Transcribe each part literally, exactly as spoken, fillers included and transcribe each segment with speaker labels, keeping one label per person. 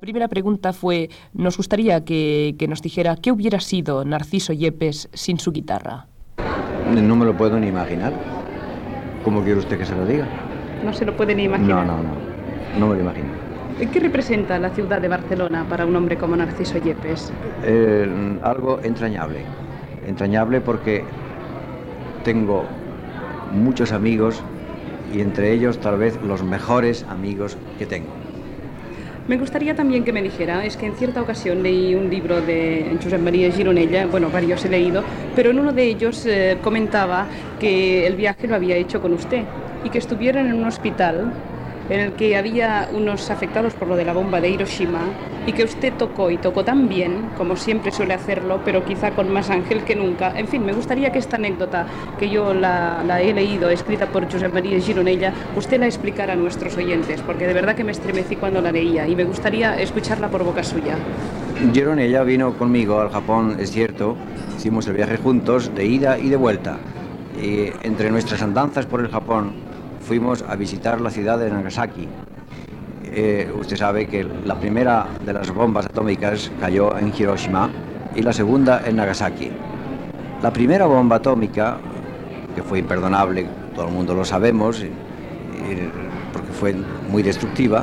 Speaker 1: primera pregunta fue, nos gustaría que, que nos dijera qué hubiera sido Narciso Yepes sin su guitarra.
Speaker 2: No me lo puedo ni imaginar. ¿Cómo quiere usted que se lo diga?
Speaker 3: No se lo puede ni imaginar.
Speaker 2: No, no, no, no me lo imagino.
Speaker 3: ¿Qué representa la ciudad de Barcelona para un hombre como Narciso Yepes?
Speaker 2: Eh, algo entrañable, entrañable porque tengo muchos amigos y entre ellos tal vez los mejores amigos que tengo.
Speaker 3: Me gustaría también que me dijera, es que en cierta ocasión leí un libro de Josep María Gironella, bueno, varios he leído, pero en uno de ellos eh, comentaba que el viaje lo había hecho con usted y que estuvieron en un hospital en el que había unos afectados por lo de la bomba de Hiroshima y que usted tocó y tocó tan bien, como siempre suele hacerlo, pero quizá con más ángel que nunca. En fin, me gustaría que esta anécdota, que yo la, la he leído, escrita por Josep María Gironella, usted la explicara a nuestros oyentes, porque de verdad que me estremecí cuando la leía y me gustaría escucharla por boca suya.
Speaker 2: Gironella vino conmigo al Japón, es cierto, hicimos el viaje juntos, de ida y de vuelta. Y entre nuestras andanzas por el Japón, fuimos a visitar la ciudad de Nagasaki. Eh, usted sabe que la primera de las bombas atómicas cayó en Hiroshima y la segunda en Nagasaki. La primera bomba atómica, que fue imperdonable, todo el mundo lo sabemos, y, y, porque fue muy destructiva,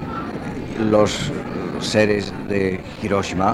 Speaker 2: los, los seres de Hiroshima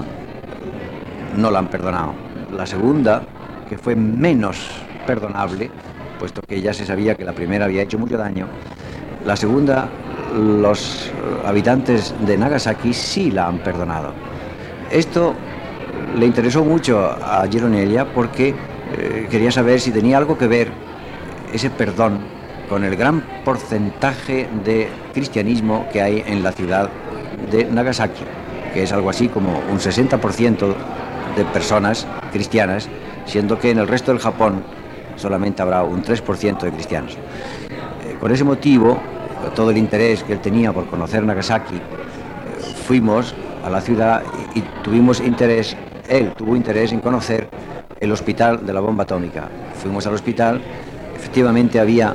Speaker 2: no la han perdonado. La segunda, que fue menos perdonable, puesto que ya se sabía que la primera había hecho mucho daño, la segunda, los habitantes de Nagasaki sí la han perdonado. Esto le interesó mucho a Gironella porque eh, quería saber si tenía algo que ver ese perdón con el gran porcentaje de cristianismo que hay en la ciudad de Nagasaki, que es algo así como un sesenta por ciento de personas cristianas, siendo que en el resto del Japón solamente habrá un tres por ciento de cristianos. Eh, con ese motivo, todo el interés que él tenía por conocer Nagasaki, eh, fuimos a la ciudad y, y tuvimos interés, él tuvo interés en conocer el hospital de la bomba atómica. Fuimos al hospital, efectivamente había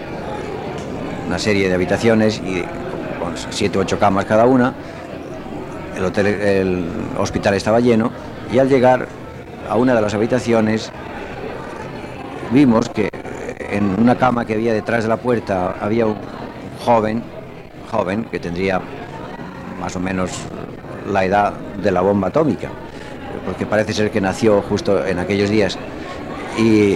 Speaker 2: una serie de habitaciones y con siete u ocho camas cada una. El, hotel, el hospital estaba lleno y al llegar a una de las habitaciones vimos que en una cama que había detrás de la puerta había un joven, joven que tendría más o menos la edad de la bomba atómica, porque parece ser que nació justo en aquellos días. Y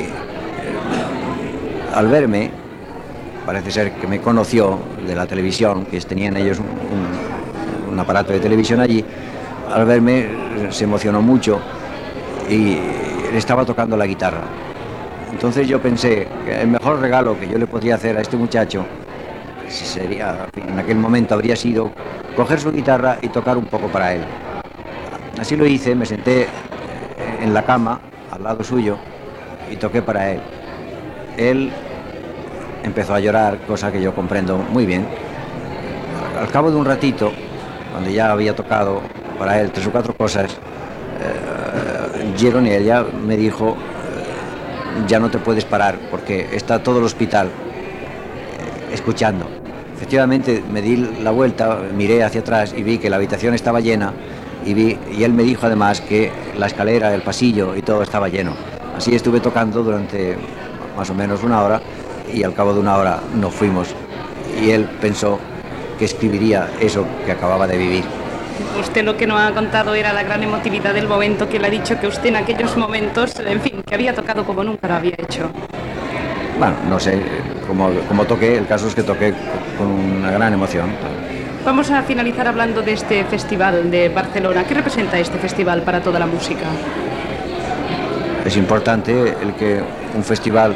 Speaker 2: al verme, parece ser que me conoció de la televisión, que tenían ellos un, un, un aparato de televisión allí. Al verme se emocionó mucho y le estaba tocando la guitarra. Entonces yo pensé que el mejor regalo que yo le podría hacer a este muchacho sería, en aquel momento habría sido coger su guitarra y tocar un poco para él. Así lo hice, me senté en la cama al lado suyo y toqué para él. Él empezó a llorar, cosa que yo comprendo muy bien. Al cabo de un ratito, cuando ya había tocado para él tres o cuatro cosas, eh, Gironella me dijo: ya no te puedes parar porque está todo el hospital eh, escuchando. Efectivamente me di la vuelta, miré hacia atrás y vi que la habitación estaba llena y, vi, y él me dijo además que la escalera, el pasillo y todo estaba lleno. Así estuve tocando durante más o menos una hora y al cabo de una hora nos fuimos y él pensó que escribiría eso que acababa de vivir.
Speaker 3: Usted lo que no ha contado era la gran emotividad del momento, que le ha dicho que usted en aquellos momentos, en fin, que había tocado como nunca lo había hecho.
Speaker 2: Bueno, no sé cómo, cómo toqué, el caso es que toqué con una gran emoción.
Speaker 3: Vamos a finalizar hablando de este festival de Barcelona. ¿Qué representa este festival para toda la música?
Speaker 2: Es importante el que un festival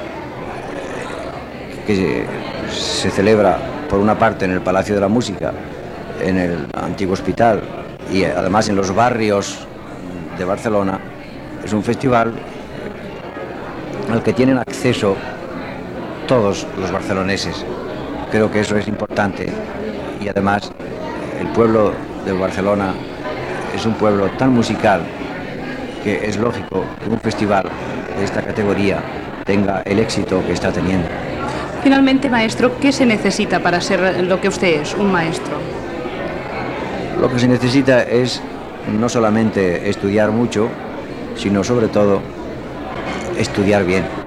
Speaker 2: que se celebra por una parte en el Palacio de la Música, en el antiguo hospital y además en los barrios de Barcelona, es un festival al que tienen acceso todos los barceloneses. Creo que eso es importante y además el pueblo de Barcelona es un pueblo tan musical que es lógico que un festival de esta categoría tenga el éxito que está teniendo.
Speaker 3: Finalmente, maestro, ¿qué se necesita para ser lo que usted es, un maestro?
Speaker 2: Lo que se necesita es no solamente estudiar mucho, sino sobre todo estudiar bien.